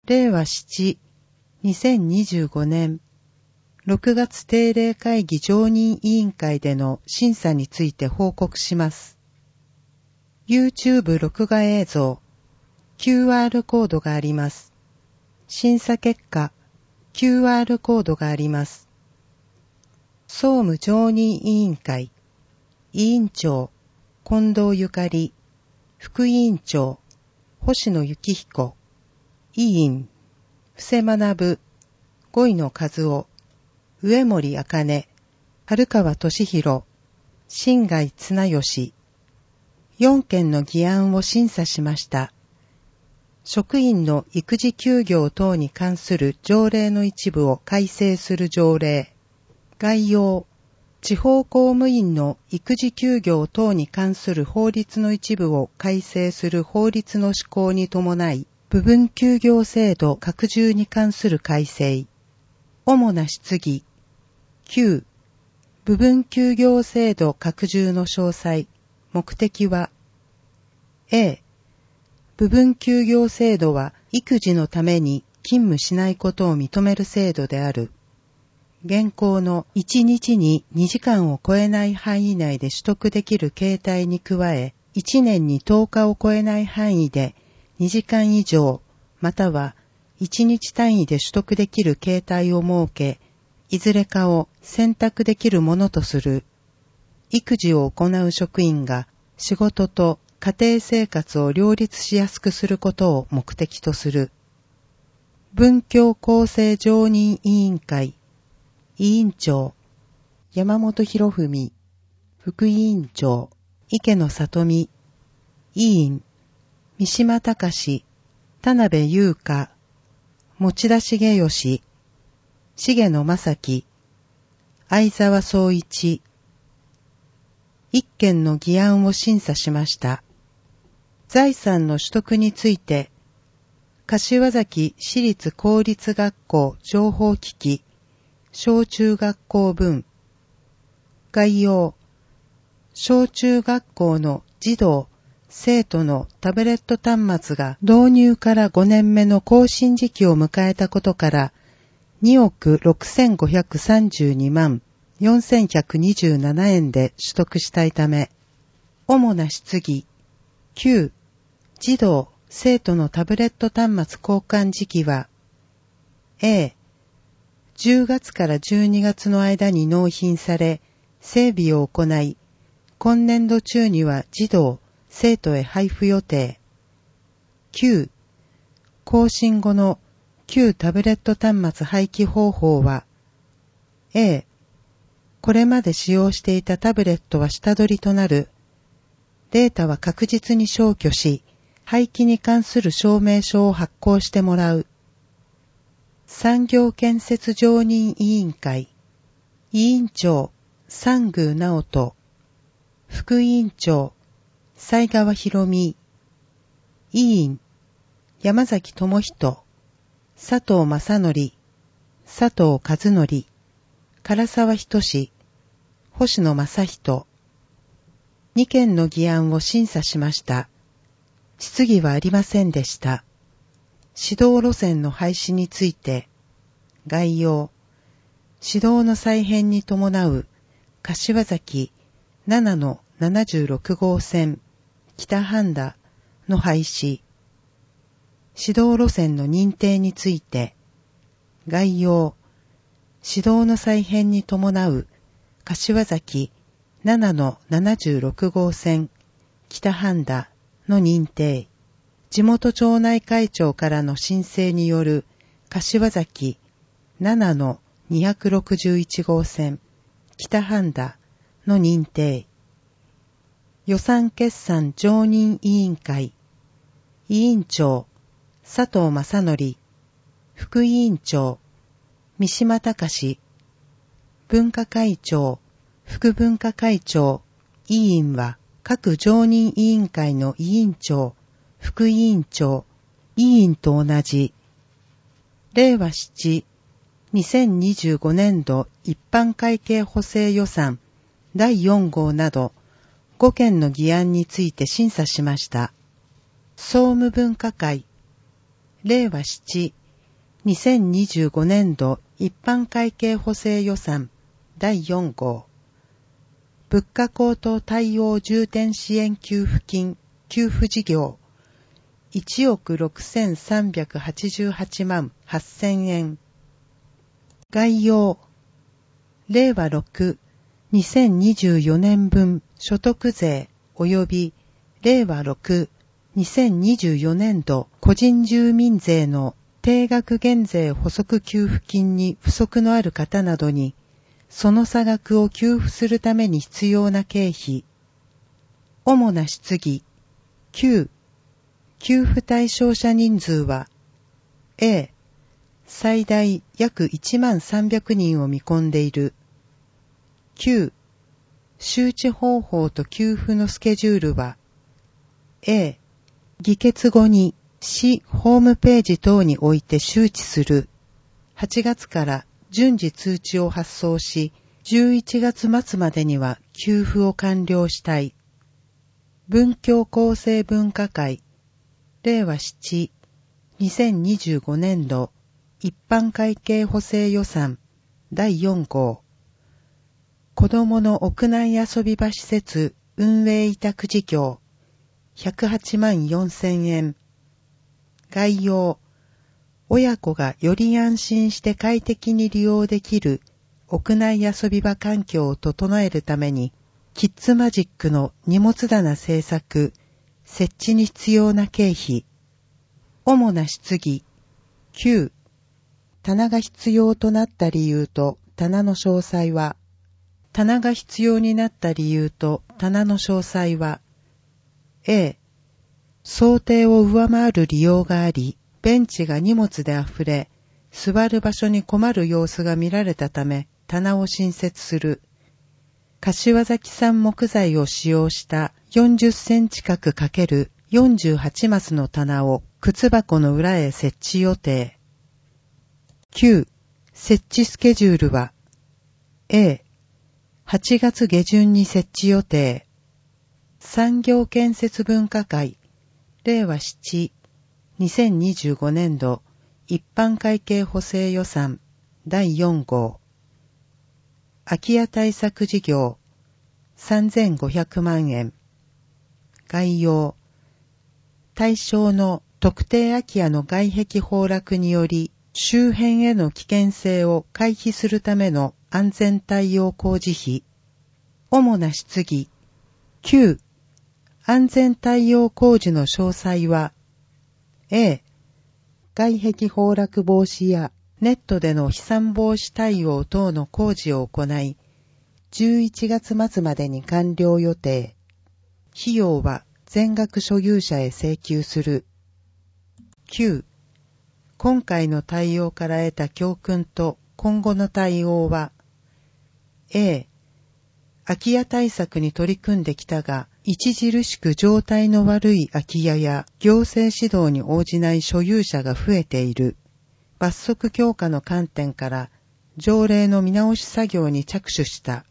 令和7、2025年6月定例会議常任委員会での審査について報告します。YouTube 録画映像、QR コードがあります。審査結果、QR コードがあります。総務常任委員会、委員長、近藤ゆかり、副委員長、星野幸彦、委員、布施学、五井野和夫、上森茜、春川俊弘、新貝綱吉、4件の議案を審査しました。職員の育児休業等に関する条例の一部を改正する条例。概要。地方公務員の育児休業等に関する法律の一部を改正する法律の施行に伴い、部分休業制度拡充に関する改正。主な質疑。9. 部分休業制度拡充の詳細。目的は A. 部分休業制度は育児のために勤務しないことを認める制度である。現行の1日に2時間を超えない範囲内で取得できる形態に加え、1年に10日を超えない範囲で2時間以上、または1日単位で取得できる形態を設け、いずれかを選択できるものとする。育児を行う職員が仕事と家庭生活を両立しやすくすることを目的とする。文教厚生常任委員会委員長、山本博文、副委員長、池野里美、委員、三島隆、田辺優香、持田重義、重野正樹、相沢総一、一件の議案を審査しました。財産の取得について、柏崎市立公立学校情報機器、小中学校分。概要。小中学校の児童、生徒のタブレット端末が導入から5年目の更新時期を迎えたことから、2億6532万4127円で取得したいため、主な質疑。9. 児童、生徒のタブレット端末交換時期は、A. 10月から12月の間に納品され、整備を行い、今年度中には児童、生徒へ配布予定。9. 更新後の旧タブレット端末廃棄方法は、A. これまで使用していたタブレットは下取りとなる。データは確実に消去し、廃棄に関する証明書を発行してもらう。産業建設常任委員会委員長三宮直人副委員長斉川博美委員山崎智人佐藤正則佐藤和則唐沢仁星野正人2件の議案を審査しました。質疑はありませんでした。指導路線の廃止について、概要、指導の再編に伴う柏崎7-76号線北半田の廃止、指導路線の認定について、概要、指導の再編に伴う柏崎7-76号線北半田の認定、地元町内会長からの申請による柏崎7-261号線北半田の認定。予算決算常任委員会委員長佐藤正則副委員長三島隆文化会長副文化会長委員は各常任委員会の委員長副委員長、委員と同じ。令和7、2025年度一般会計補正予算第4号など5件の議案について審査しました。総務分科会、 令和7、2025年度一般会計補正予算第4号。物価高騰対応重点支援給付金給付事業1億6388万8000円。概要。令和6、2024年分所得税及び令和6、2024年度個人住民税の定額減税補足給付金に不足のある方などに、その差額を給付するために必要な経費。主な質疑。9、給付対象者人数は、A、最大約1300人を見込んでいる。9、周知方法と給付のスケジュールは、A、議決後に市ホームページ等において周知する。8月から順次通知を発送し、11月末までには給付を完了したい。文教厚生文化会、令和7、2025年度一般会計補正予算第4号。子どもの屋内遊び場施設運営委託事業108万4000円。概要。親子がより安心して快適に利用できる屋内遊び場環境を整えるために、キッズマジックの荷物棚製作、設置に必要な経費。主な質疑。9、棚が必要となった理由と棚の詳細は、棚が必要になった理由と棚の詳細は、A、想定を上回る利用があり、ベンチが荷物であふれ、座る場所に困る様子が見られたため、棚を新設する。柏崎産木材を使用した40センチ角×48マスの棚を靴箱の裏へ設置予定。9、設置スケジュールは、A、8月下旬に設置予定。産業建設文化会、令和7、2025年度一般会計補正予算第4号。空き家対策事業3500万円。概要。対象の特定空き家の外壁崩落により周辺への危険性を回避するための安全対応工事費。主な質疑。9、安全対応工事の詳細は、A、外壁崩落防止やネットでの飛散防止対応等の工事を行い、11月末までに完了予定。費用は全額所有者へ請求する。9、今回の対応から得た教訓と今後の対応は、A、空き家対策に取り組んできたが、著しく状態の悪い空き家や行政指導に応じない所有者が増えている。罰則強化の観点から条例の見直し作業に着手した。